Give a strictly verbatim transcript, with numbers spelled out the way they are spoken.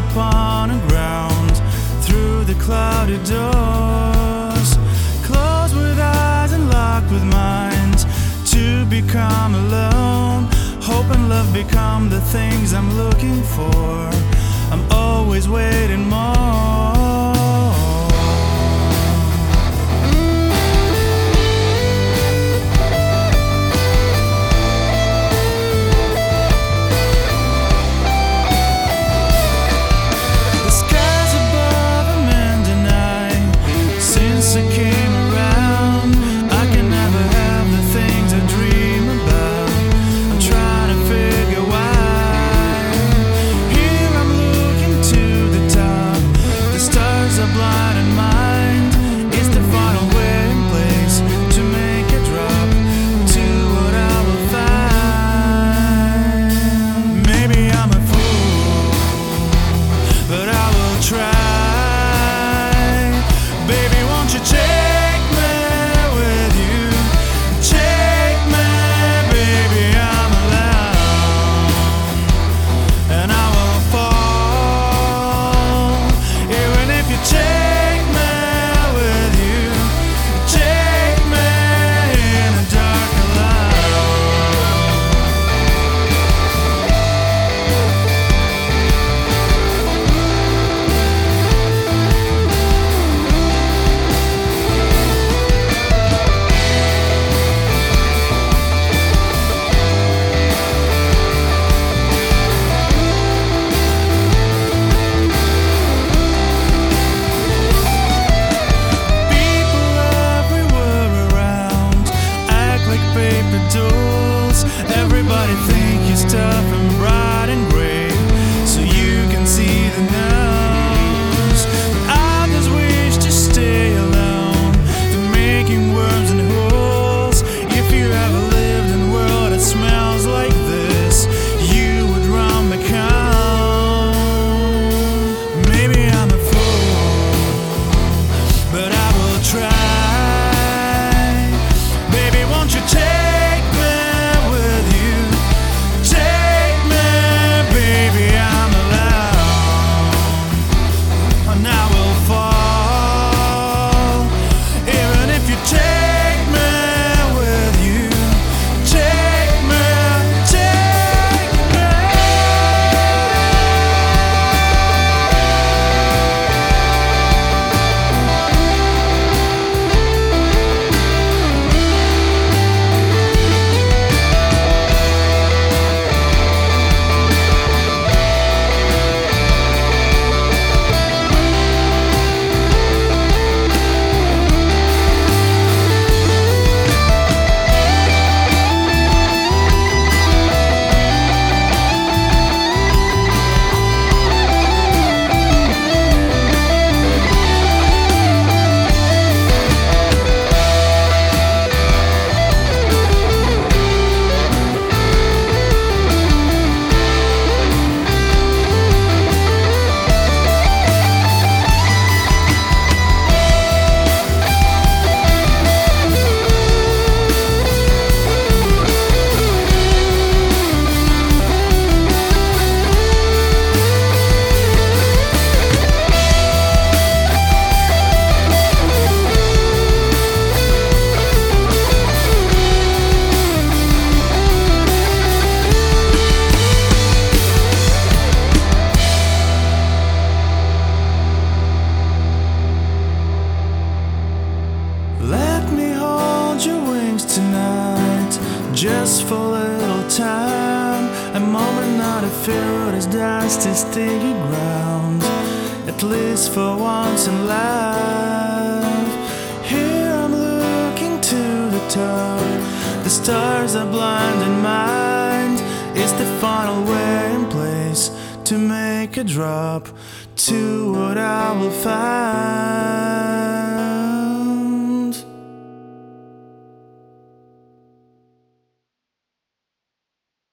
upon the ground through the cloudy doors, closed with eyes and locked with minds, to become alone. Hope and love become the things I'm looking for. I'm always waiting more. Everybody think you're tough and bright and gray, so you can see the nose. But I just wish to stay alone, to making worms and holes. If you ever lived in a world that smells like this, you would run back home. Maybe I'm a fool, but I will try. Baby, won't you take just for a little time, a moment not a fear as dance to sticky ground, at least for once in life. Here I'm looking to the top, the stars are blind in mind. It's the final way in place to make a drop to what I will find.